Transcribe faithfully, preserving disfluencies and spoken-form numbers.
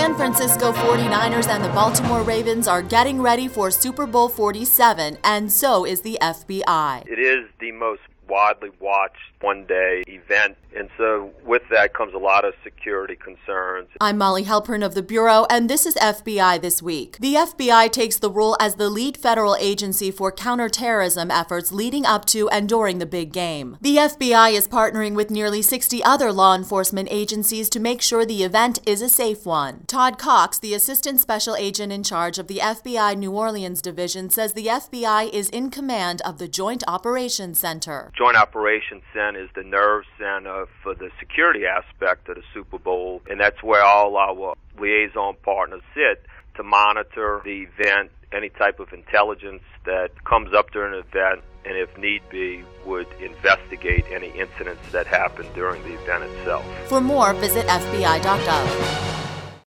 San Francisco forty-niners and the Baltimore Ravens are getting ready for Super Bowl forty-seven, and so is the F B I. It is the most widely watched one-day event, and so with that comes a lot of security concerns. I'm Molly Halpern of the Bureau, and this is F B I This Week. The F B I takes the role as the lead federal agency for counterterrorism efforts leading up to and during the big game. The F B I is partnering with nearly sixty other law enforcement agencies to make sure the event is a safe one. Todd Cox, the assistant special agent in charge of the F B I New Orleans division, says the F B I is in command of the Joint Operations Center. Joint Operations Center is the nerve center for the security aspect of the Super Bowl, and that's where all our liaison partners sit to monitor the event, any type of intelligence that comes up during the event, and if need be, would investigate any incidents that happen during the event itself. For more, visit F B I dot gov.